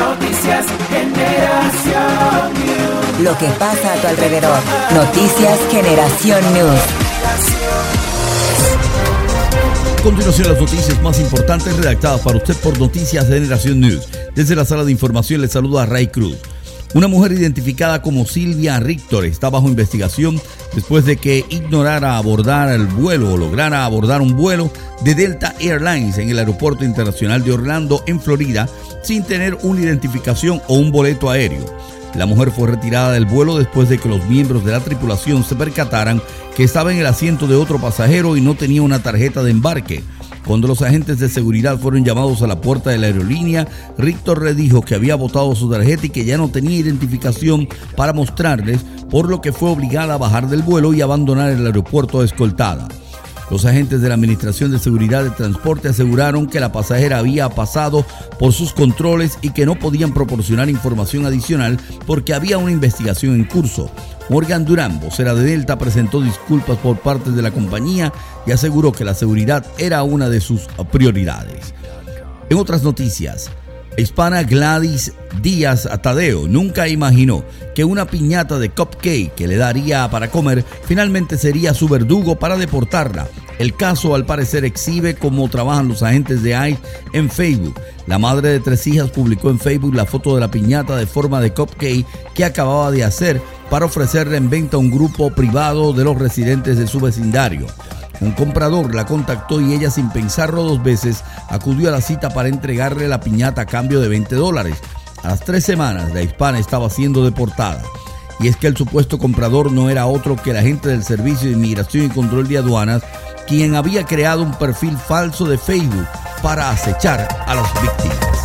Noticias Generación News. Lo que pasa a tu alrededor. Noticias Generación News. A continuación, las noticias más importantes redactadas para usted por Noticias Generación News. Desde la sala de información les saluda Ray Cruz. Una mujer identificada como Silvia Richter está bajo investigación después de que lograra abordar un vuelo de Delta Airlines en el Aeropuerto Internacional de Orlando, en Florida, sin tener una identificación o un boleto aéreo. La mujer fue retirada del vuelo después de que los miembros de la tripulación se percataran que estaba en el asiento de otro pasajero y no tenía una tarjeta de embarque. Cuando los agentes de seguridad fueron llamados a la puerta de la aerolínea, Richter le dijo que había botado su tarjeta y que ya no tenía identificación para mostrarles, por lo que fue obligada a bajar del vuelo y abandonar el aeropuerto escoltada. Los agentes de la Administración de Seguridad de Transporte aseguraron que la pasajera había pasado por sus controles y que no podían proporcionar información adicional porque había una investigación en curso. Morgan Durán, vocera de Delta, presentó disculpas por parte de la compañía y aseguró que la seguridad era una de sus prioridades. En otras noticias, hispana Gladys Díaz Tadeo nunca imaginó que una piñata de cupcake que le daría para comer finalmente sería su verdugo para deportarla. El caso, al parecer, exhibe cómo trabajan los agentes de ICE en Facebook. La madre de 3 hijas publicó en Facebook la foto de la piñata de forma de cupcake que acababa de hacer para ofrecerla en venta a un grupo privado de los residentes de su vecindario. Un comprador la contactó y ella, sin pensarlo 2 veces, acudió a la cita para entregarle la piñata a cambio de $20. A las 3 semanas, la hispana estaba siendo deportada. Y es que el supuesto comprador no era otro que el agente del Servicio de Inmigración y Control de Aduanas, quien había creado un perfil falso de Facebook para acechar a las víctimas.